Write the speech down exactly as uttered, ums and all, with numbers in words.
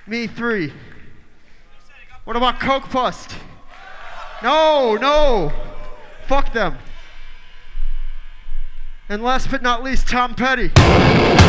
Me three. What about Coke Pust? No, no. Fuck them. And last but not least, Tom Petty.